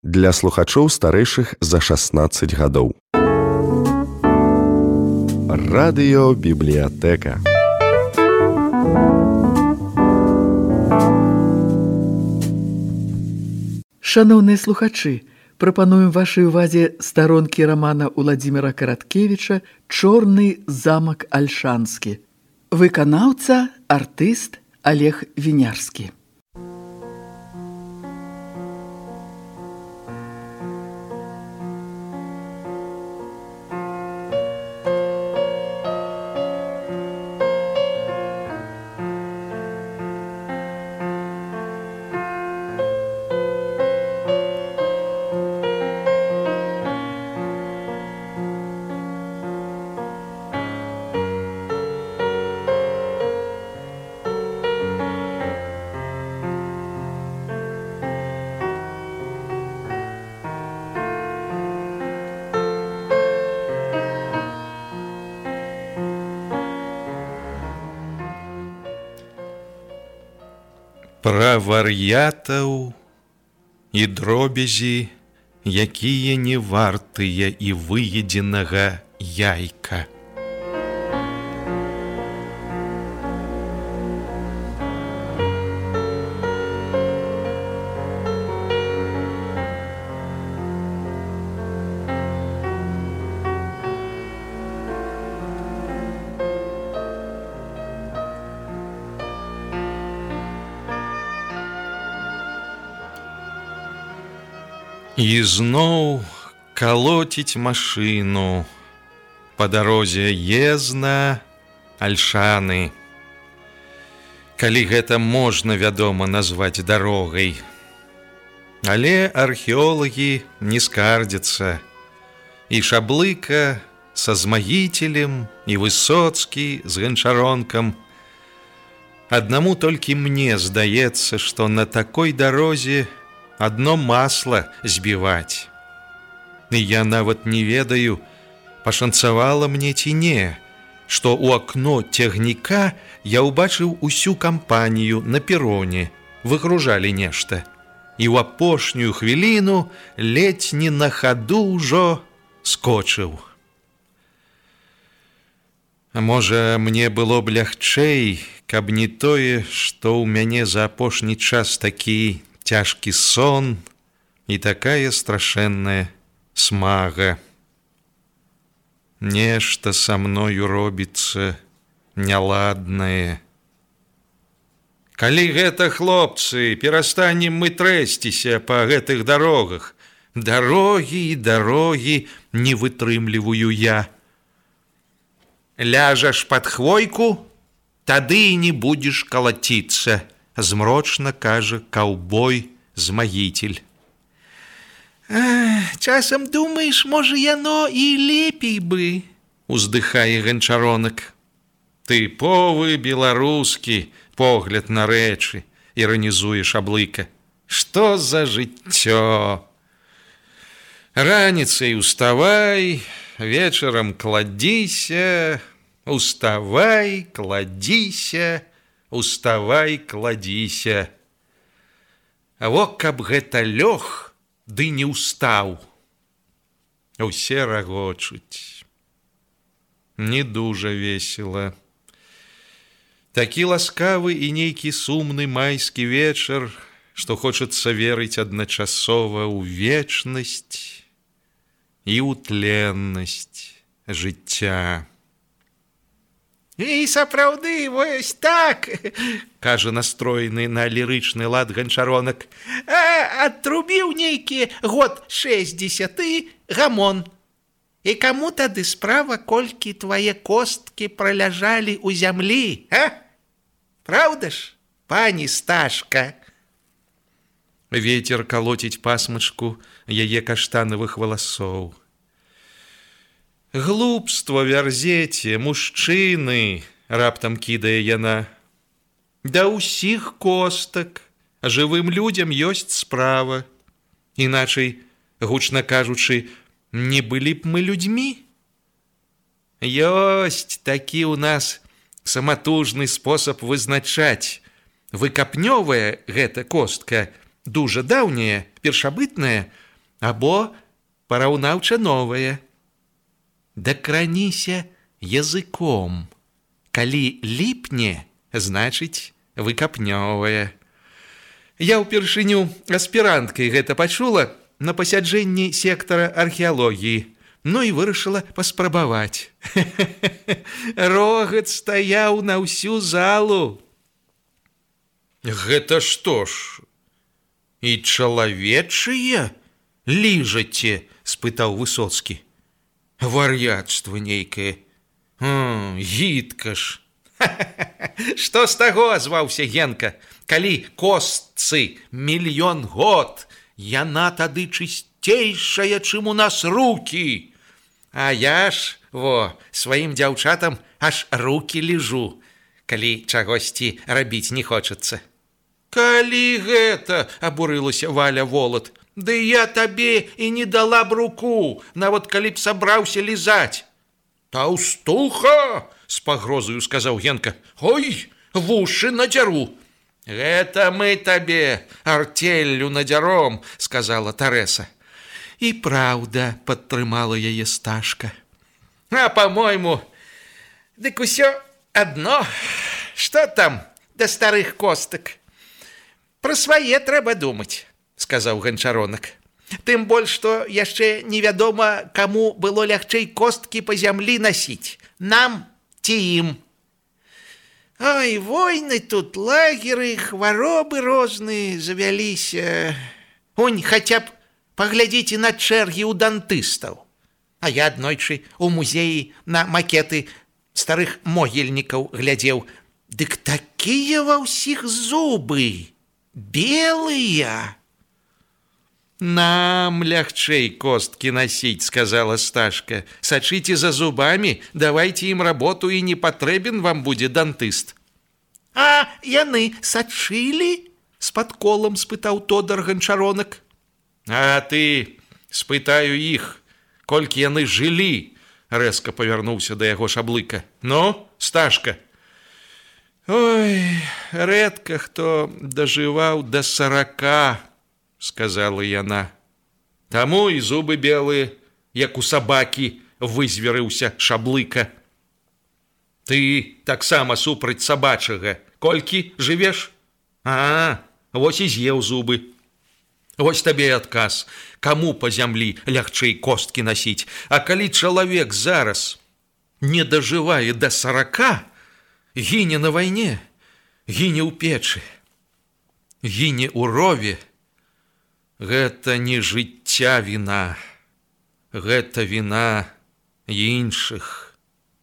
для слухачоў старэйшых за 16 гадоў. Радыёбібліятэка. Шаноўныя слухачы, прапануем вашай увазе старонкі рамана Уладзіміра Караткевіча «Чорны замак Альшанскі». Выканаўца, артыст Олег Вінярскі. Пра вар'ятаў і дробязі, якія не вартыя і выедзенага яйка. І зноў калоціць машыну па дарозе Езна, Альшаны. Калі гэта можна, вядома, назваць дарогай. Але археолагі не скардзяцца. І Шаблыка са Змагіцелем, і Высоцкі з Ганчаронкам. Аднаму толькі мне здаецца, што на такой дарозе адно масла збіваць. І я нават не ведаю, пашанцавала мне ці не, што ў акно цягніка я ўбачыў усю кампанію на пероне, выгружалі нешта. І ў апошнюю хвіліну ледзь не на хаду ўжо скочыў. А можа, мне было б лягчэй, каб не тое, што ў мяне за апошні час такі цяжкі сон і такая страшэнная смага. Нешта са мною робіцца няладнае. Калі гэта, хлопцы, перастанем мы трэсціся па гэтых дарогах. Дарогі і дарогі не вытрымліваю я. Ляжаш пад хвойку, тады і не будзеш калаціцца, змрочна кажа каўбой Змагіцель. Часам думаеш, можа, яно і лепей бы, уздыхае Ганчаронак. Тыповы беларускі погляд на рэчы, іранізуе Шаблыка. Што за жыццё? Раніцай уставай, вечарам кладзіся, уставай, кладзіся, уставай, кладзіся. А во каб гэта лёг, ды не ўстаў. Усе рагочуць. Не дужа весела. Такі ласкавы і нейкі сумны майскі вечар, што хочацца верыць адначасова ў вечнасць і ў тленнасць жыцця. І сапраўды, вось так, кажа настроены на лірычны лад Ганчаронак. Атрубіў нейкі год 60 гамон. І каму тады справа, колькі твае косткі праляжалі ў зямлі, а? Праўда ж, пані Сташка? Вецер калоціць пасмачку яе каштанавых валасоў. Глупства вярзеце, мужчыны, раптам кідае яна. Да ўсіх костак, жывым людзям ёсць справа. Іначай, гучна кажучы, не былі б мы людзьмі? Ёсць такі ў нас саматужны спосаб вызначаць. Выкапнёвая гэта костка, дужа даўняя, першабытная, або параўнаўча новае. Дакраніся языком. Калі ліпне, значыць, выкапнёвае. Я ўпершыню аспіранткай гэта пачула на пасяджэнні сектара археалогіі, ну і вырашыла паспрабаваць. Рогат стаяў на ўсю залу. Гэта што ж, і чалавечыя ліжаце? Спытаў Высоцкі. Вар'яцтва нейкае. Гідка ж. Што з таго, зваўся Генка, калі костцы 1 000 000 год, яна тады чысцейшая, чым у нас рукі. А я ж, сваім дзяўчатам аж рукі ліжу, калі чагосьці рабіць не хочацца. Калі гэта, абурылася Валя Волат, ды я табе і не дала б руку, нават калі б сабраўся лізаць. Таўстуха, з пагрозаю сказаў Генка, ой, вушы надзяру. Гэта мы табе артеллю надзяром, сказала Тарэса. І праўда, падтрымала яе Сташка. А, по-мойму, дык усё адно, што там да старых костак? Пра свае трэба думаць, сказаў Ганчаронак. Тым больш, што яшчэ невядома, каму было лягчэй косткі па зямлі насіць, нам ці ім. Ой, войны тут, лагеры, хваробы розныя завяліся. Унь, хаця б паглядзіце на чэргі ў дантыстаў. А я аднойчы у музеі на макеты старых могільнікаў глядзеў. Дык такія ва ўсіх зубы, белыя. Нам лягчэй косткі насіць, сказала Сташка. Сачыце за зубамі, давайце ім работу, і не патрэбен вам будзе дантыст. А яны сачылі? З падколам спытаў Тодар Ганчаронак. А ты спытаю іх, колькі яны жылі, рэзка павярнуўся да яго Шаблыка. Ну, Сташка. Ой, рэдка хто дажываў да 40, сказала яна. Таму і зубы белыя, як у сабакі, вызверыўся Шаблыка. Ты таксама супраць сабачага. Колькі жывеш? Вось і з'еў зубы. Вось табе і адказ. Каму па зямлі лягчэй косткі насіць? А калі чалавек зараз не дажывае да 40, гіне на вайне, гіне ў печы, гіне ў рове, гэта не жыцця віна, гэта віна іншых.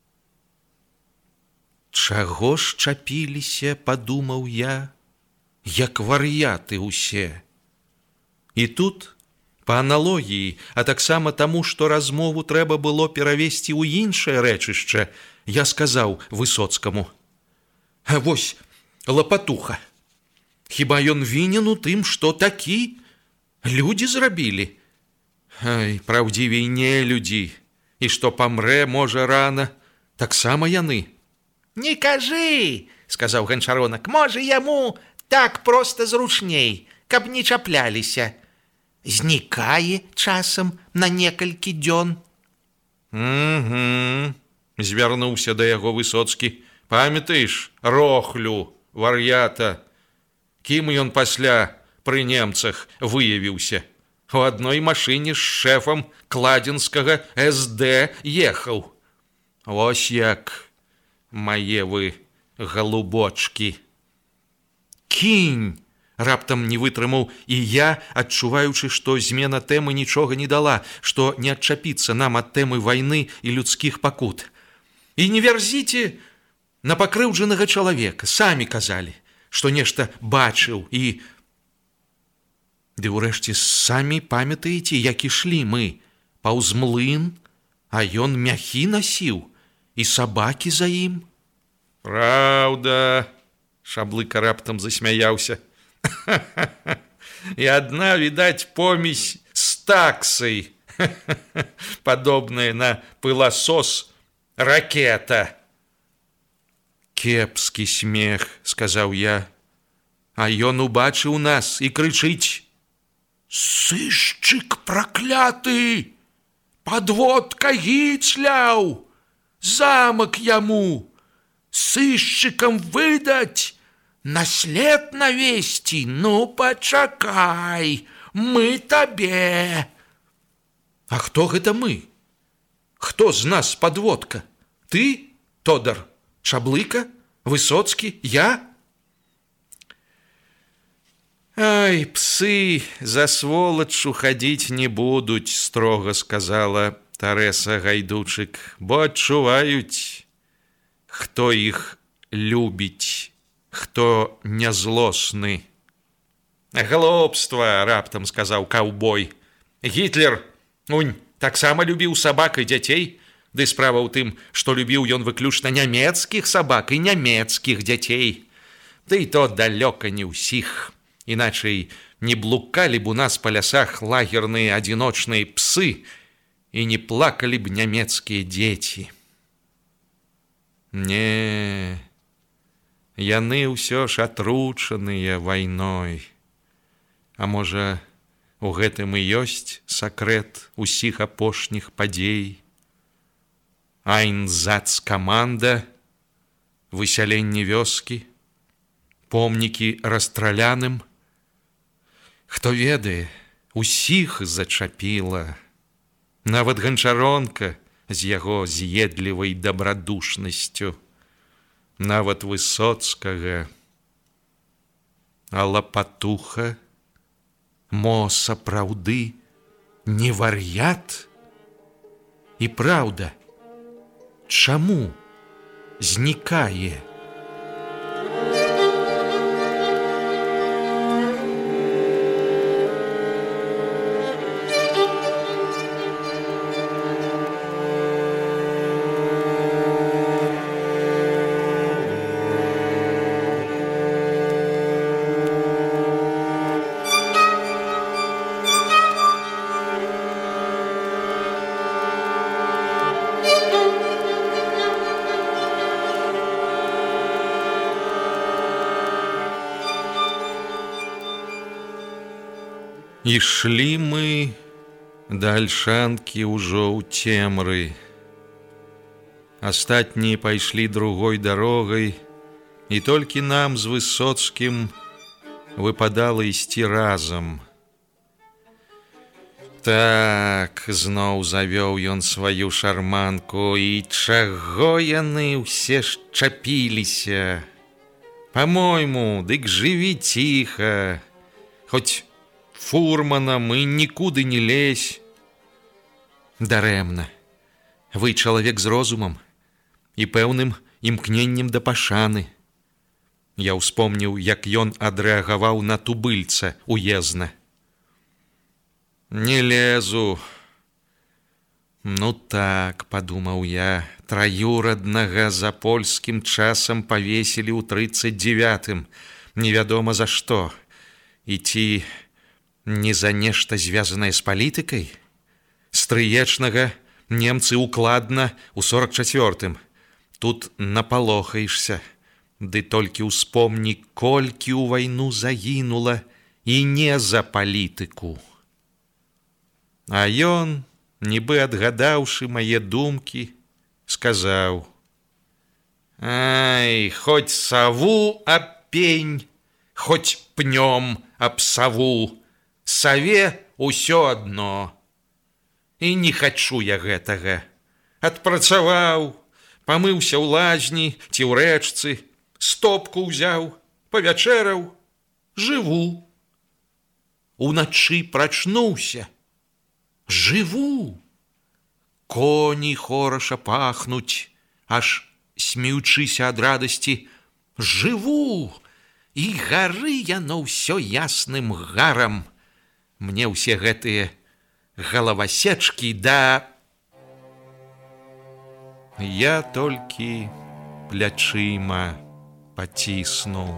Чаго ж чапіліся, падумаў я, як вар'яты ўсе. І тут, па аналогіі, а таксама таму, што размову трэба было перавесці ў іншае рэчышча, я сказаў Высоцкаму: а вось лапатуха, хіба ён вінен у тым, што такі людзі зрабілі? Ай, праўдзівей не людзі, і што памрэ, можа, рана, таксама яны. Не кажы, сказаў Ганчаронак, можа, яму так проста зручней, каб не чапляліся. Знікае часам на некалькі дзён. Звярнуўся да яго Высоцкі. Памятаеш Рохлю, вар'ята? Кім ён пасля пры немцах выявіўся? У адной машыне з шэфам кладзенскага СД ехаў. Вось як, мае вы галубочкі. Кінь! Раптам не вытрымаў і я, адчуваючы, што змена тэмы нічога не дала, што не адчапіцца нам ад тэмы вайны і людскіх пакут. І не вярзіце на пакрыўджанага чалавека. Самі казалі, што нешта бачыў і... Ды ўрэшце самі памятаеце, як ішлі мы паўз млын, а ён мяхі насіў і сабакі за ім. Праўда, Шаблыка раптам засмяяўся. І адна, відаць, помесь з таксай, падобная на пыласос ракета. Кепскі смех, сказаў я, а ён убачыў нас і крычыць: Сышчык пракляты! Подводка Гіцляў! Замак яму! Сышчыкам выдаць! Наслед навесці! Ну, пачакай! Мы табе! А хто гэта мы? Хто з нас подводка? Ты, Тодар, Чаблыка, Высоцкі, я? Ай, псы за сволачу хадзіць не будуць, строга сказала Тарэса Гайдучык, бо адчуваюць, хто іх любіць, хто нязлосны. Глупства, раптам сказаў каўбой. Гітлер, унь, таксама любіў сабак і дзяцей, ды справа ў тым, што любіў ён выключна нямецкіх сабак і нямецкіх дзяцей. Ды і то далёка не ўсіх. Іначай не блукалі б у нас па лясах лагерныя адзіночныя псы і не плакалі б нямецкія дзеці. Не, яны ўсё ж атручаныя вайной. А можа, у гэтым і ёсць сакрэт усіх апошніх падзей. Айнзац-каманда, высяленне вёскі, помнікі расстраляным. Хто ведае, усіх зачапіла. Нават Ганчаронка з яго з'едлівай дабрадушнасцю, нават Высоцкага. А Лапатуха, мо сапраўды не вар'ят? І праўда, чаму знікае? Ішлі мы да Альшанкі ўжо ў цемры. Астатнія пайшлі другой дарогай, і толькі нам з Высоцкім выпадала ісці разам. Так, зноў завёў ён сваю шарманку, і чаго яны ўсе шчапіліся? Па-мойму, дык жыві ціха, хоць фурманам і нікуды не лезь. Дарэмна. Вы чалавек з розумам і пэўным імкненнем да пашаны. Я ўспомніў, як ён адрэагаваў на тубыльца уезна. Не лезу. Ну так, падумаў я, траюраднага за польскім часам павесілі ў 39-м. Невядома за што. І ці не за нешта звязанае з палітыкай? Стрыечнага немцы укладна ў 44-м. Тут напалохаешся. Ды толькі ўспомні, колькі ў вайну загінула і не за палітыку. А ён, нібы адгадаўшы мае думкі, сказаў: «Ай, хоць саву аб пень, хоць пнём аб саву, саве ўсё адно. І не хачу я гэтага. Адпрацаваў, памыўся ў лазні ці ў рэчцы, стопку ўзяў, павячэраў, жыву. Уначы прачнуўся. Жыву. Коні хораша пахнуць, аж смеючыся ад радасці. Жыву. І гары яно ўсё ясным гарам. Мне ўсе гэтыя галавасечкі да... Я толькі плячыма паціснуў.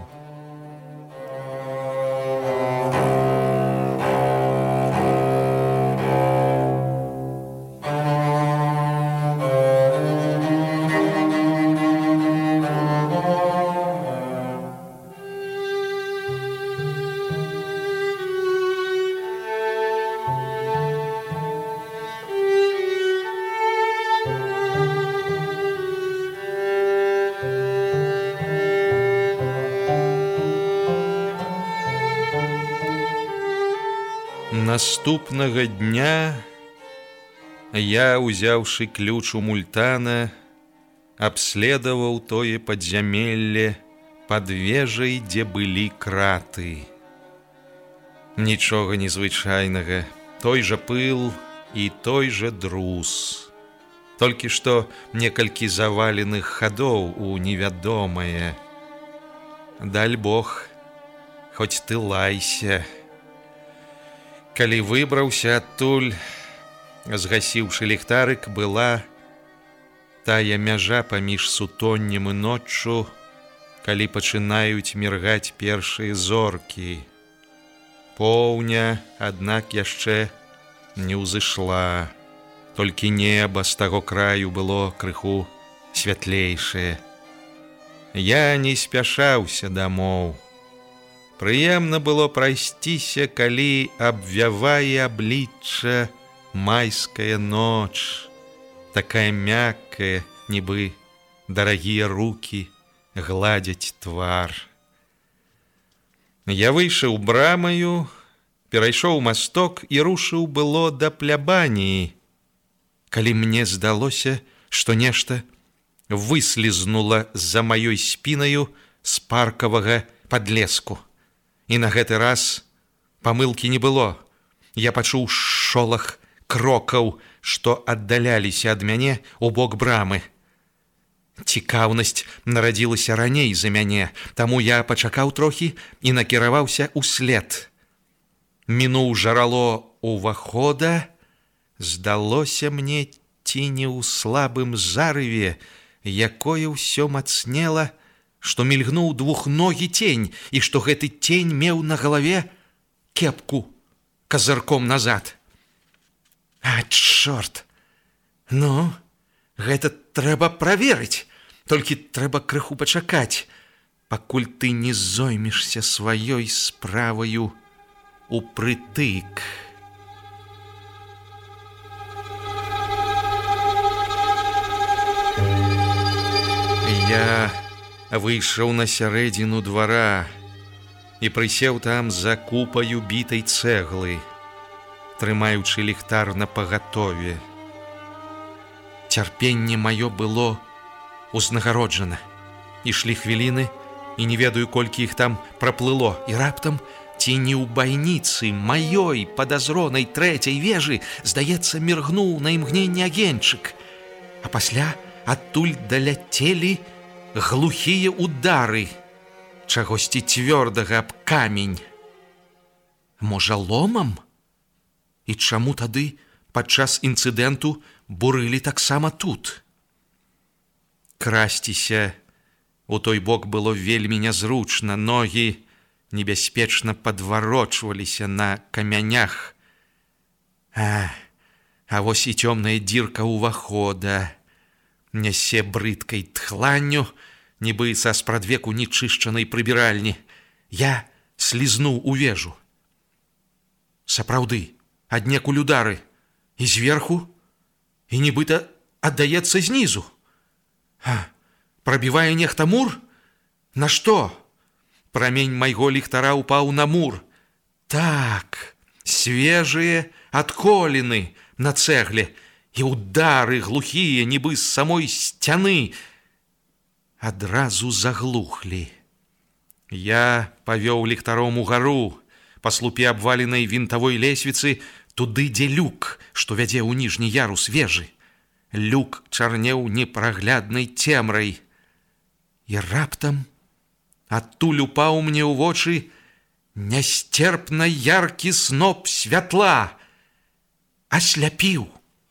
Наступнага дня я, узяўшы ключ у мультана, абследаваў тое падзямелле пад вежай, дзе былі краты. Нічога незвычайнага, той жа пыл і той жа друз. Толькі што некалькі заваленых хадоў у невядомае. Даль Бог, хоць ты лайся. Калі выбраўся адтуль, згасіўшы ліхтарык, была тая мяжа паміж сутоннем і ноччу, калі пачынаюць міргаць першыя зоркі. Поўня, аднак, яшчэ не ўзышла, толькі неба з таго краю было крыху святлейшае. Я не спяшаўся дамоў. Прыемна было прайсціся, калі абвявае аблічча майская ноч, такая мяккая, нібы дарагія рукі гладзяць твар. Я выйшаў брамаю, перайшоў масток і рушыў было да плябаніі, калі мне здалося, што нешта выслізнула за маёй спінаю з паркавага падлеску. І на гэты раз памылкі не было. Я пачуў шолах крокаў, што аддаляліся ад мяне у бок брамы. Цікаўнасць нарадзілася раней за мяне, таму я пачакаў трохі і накіраваўся ўслед. Мінуў жарало ўвахода, здалося мне, ці не ў слабым зарыве, якое ўсё мацнела, што мільгнуў двухногі тень, і што гэты тень меў на галаве кепку казырком назад. А, чорт! Ну, гэта трэба праверыць, толькі трэба крыху пачакаць, пакуль ты не зоймешся сваёй справаю упрытык. Я выйшаў на сярэдзіну двара і прысеў там за купаю бітай цэглы, трымаючы ліхтар напагатове. Цярпенне маё было узнагароджана. Ішлі хвіліны, і не ведаю, колькі іх там праплыло, і раптам, ці не ў байніцы маёй падазронай трэцяй вежы, здаецца, міргнуў на імгненне агеньчык, а пасля адтуль даляцелі глухія удары чагосьці цвёрдага аб камень. Можа, ломам? І чаму тады падчас інцыдэнту бурылі таксама тут? Красціся у той бок было вельмі нязручна, ногі небяспечна падварочваліся на камянях. А вось і цёмная дзірка ўвахода нясе брыдкай тхланню, нібы са спрадвеку нечышчанай прыбіральні. Я слізнуў у вежу. Сапраўды, аднекуль удары, і зверху, і нібыта аддаецца знізу. Прабівае нехта мур? На што? Прамень майго ліхтара ўпаў на мур. Так, свежыя адколіны на цэгле, і удары глухія, нібы з самой сцяны, адразу заглухлі. Я павёў ліхтаром угару, па слупе абваленай вінтавой лесвіцы, туды, дзе люк, што вядзе ў ніжні ярус вежы. Люк чарнеў непрагляднай цемрай. І раптам адтуль упаў мне ў вочы нясцерпна яркі сноп святла. Асляпіў.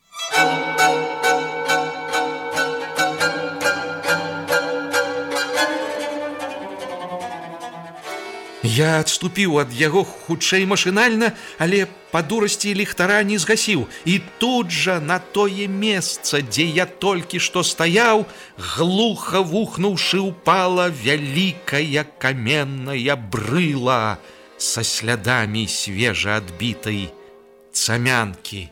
Я адступіў ад яго хутчэй машынальна, але па дурасці ліхтара не згасіў. І тут жа на тое месца, дзе я толькі што стаяў, глуха вухнуўшы, упала вялікая каменная брыла са слядамі свежа адбітай цамянкі.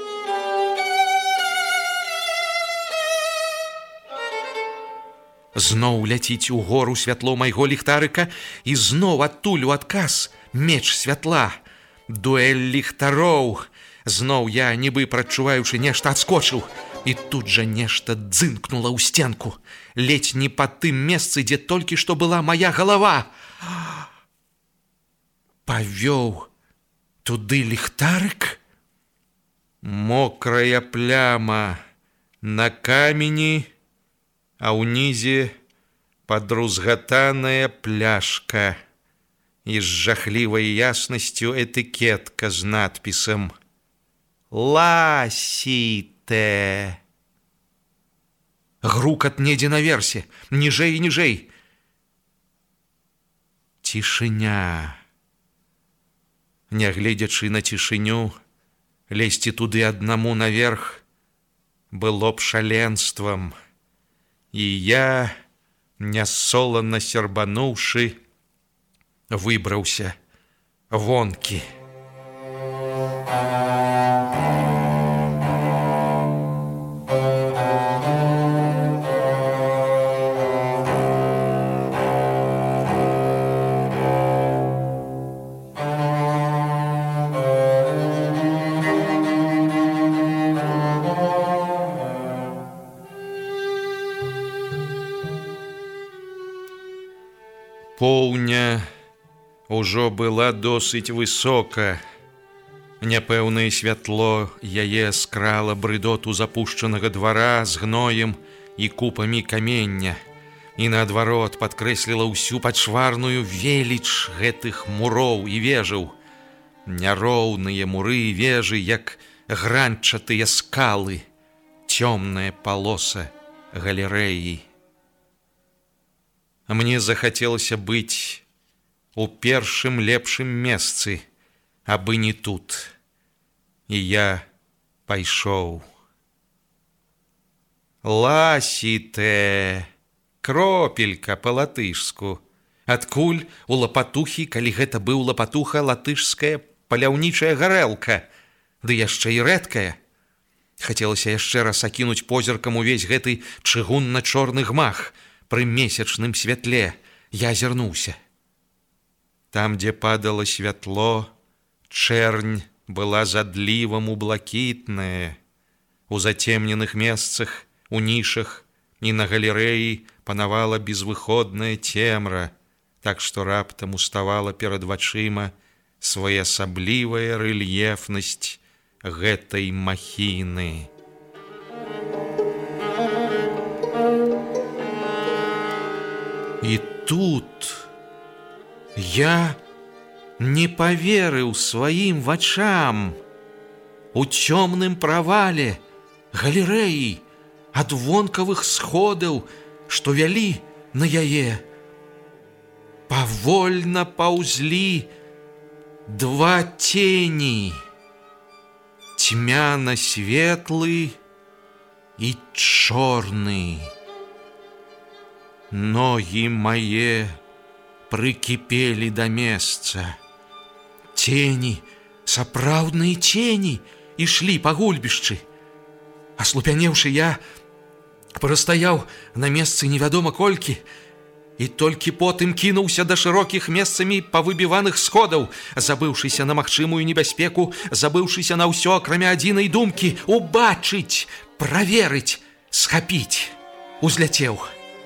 Зноў ляціць угору святло майго ліхтарыка, і зноў адтуль у адказ меч святла. дуэль ліхтароў. Зноў я, нібы прачуваючы нешта, адскочыў. І тут жа нешта дзынкнула ў сценку. Ледзь не па тым месцы, дзе толькі што была мая галава. Павёў туды ліхтарык. Мокрая пляма на камені, а ўнізе падрузгатаная пляшка і з жахлівай яснасцю этыкетка з надпісам «Ласіте». Грукат недзе наверсе, ніжэй і ніжэй. Цішыня. Нягледзячы на цішыню, лезці туды аднаму наверх было б шаленствам. І я, нясолана сербануўшы, выбраўся вонкі. Поўня ўжо была досыць высока. Няпэўнае святло яе скрала брыдоту запушчанага двара з гноем і купамі камення, і наадварот падкрэсліла ўсю пачварную веліч гэтых муроў і вежаў. Няроўныя муры і вежы, як гранчатыя скалы, цёмная палоса галерэі. Мне захацелася быць у першым лепшым месцы, абы не тут. І я пайшоў. Ласіте, кропелька па-латышску. Адкуль у лапатухі, калі гэта быў лапатуха, латышская паляўнічая гарэлка, ды яшчэ і рэдкая. Хацелася яшчэ раз акінуць позіркам увесь гэты чыгунна-чорны гмах. Пры месячным святле я азірнуўся. Там, дзе падала святло, чэрнь была задлівам блакітная. У зацемненых месцах, у нішах і на галерэі панавала безвыходная цемра, так што раптам уставала перад вачыма своеасаблівая рэльефнасць гэтай махіны. І тут я не паверыў сваім вачам. У цёмным правале галерэі ад вонкавых сходаў, што вялі на яе, павольна паўзлі два цені, цьмяна-светлы і чорны. Ногі мае прыкіпелі да месца. Цені, сапраўдныя цені, ішлі па гульбішчы. Аслупянеўшы, я прастаяў на месцы невядома колькі і толькі потым кінуўся да шырокіх месцамі павыбіваных сходаў, забыўшыся на магчымую небяспеку, забыўшыся на ўсё, акрамя адзінай думкі — убачыць, праверыць, схапіць. Узляцеў.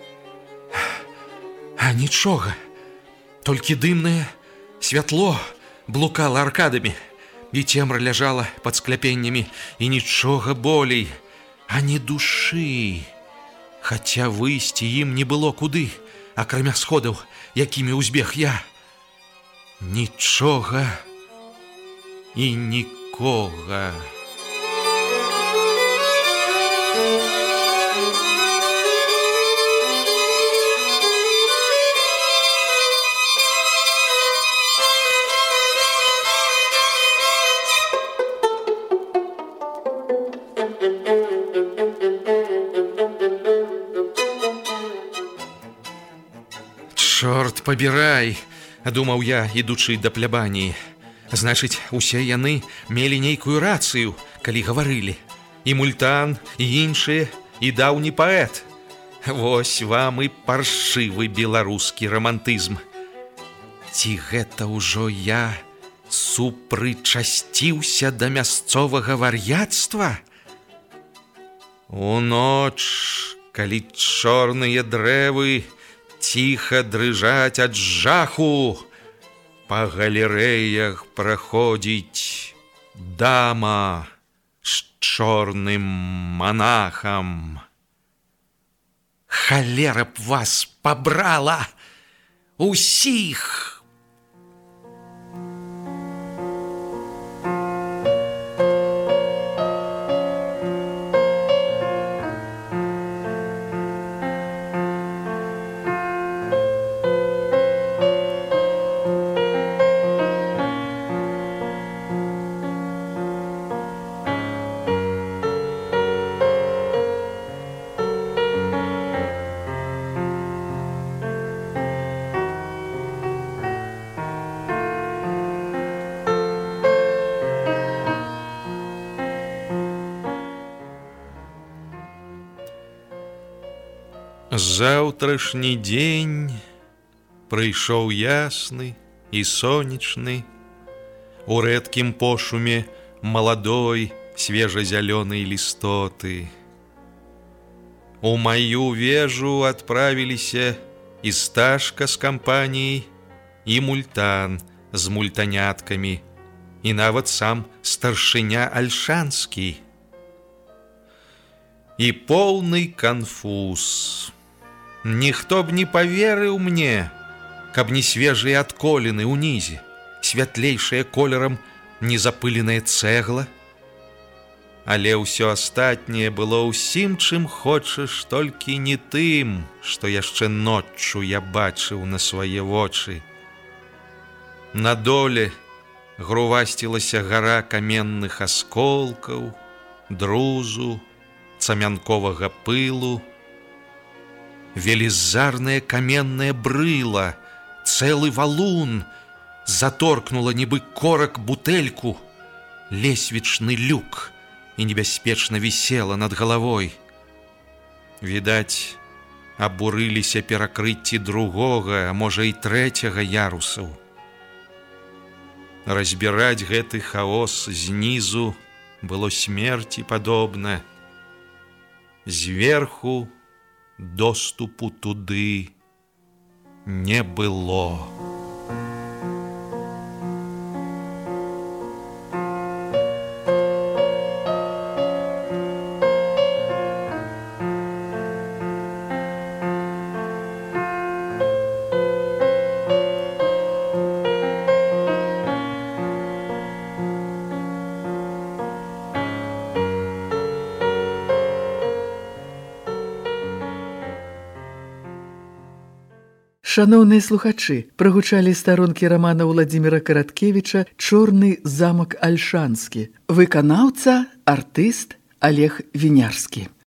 А нічога, толькі дымнае святло блукала аркадамі, і цемра ляжала пад скляпеннямі, і нічога болей, ані душы. Хаця выйсці ім не было куды, акрамя сходаў, якімі ўзбег я. Нічога і нікога. Чорт пабірай, думаў я, ідучы да плябаніі. Значыць, усе яны мелі нейкую рацыю, калі гаварылі. І Мультан, і іншыя, і даўні паэт. Вось вам і паршывы беларускі рамантызм. Ці гэта ўжо я супрычасціўся да мясцовага вар'яцтва? У ноч, калі чорныя дрэвы ціха дрыжаць ад жаху, па галерэях праходзіць дама з чорным манахам. Халера б вас пабрала усіх! Заўтрашні дзень прыйшоў ясны і сонечны, у рэдкім пошуме маладой свежазялёнай лістоты. У маю вежу адправіліся і Сташка з кампаніяй, і Мультан з мультаняткамі, і нават сам старшыня Альшанскі. І поўны канфуз. Ніхто б не паверыў мне, каб не свежыя адколіны ўнізе, святлейшая колерам незапыленая цэгла. Але ўсё астатняе было ўсім, чым хочаш, толькі не тым, што яшчэ ноччу я бачыў на свае вочы. На доле грувасцілася гара каменных асколкаў, друзу, цамянковага пылу, велізарнае каменнае брыла, цэлы валун, заторкнула нібы корак бутэльку, лесвічны люк і небяспечна вісела над галавой. Відаць, абурыліся перакрыцці другога, а можа і трэцяга ярусаў. Разбіраць гэты хаос знізу было смерці падобна. Зверху доступу туды не было. Шаноўныя слухачы, прагучалі старонкі рамана Уладзіміра Караткевіча «Чорны замак Альшанскі». Выканаўца, артыст Олег Вінярскі.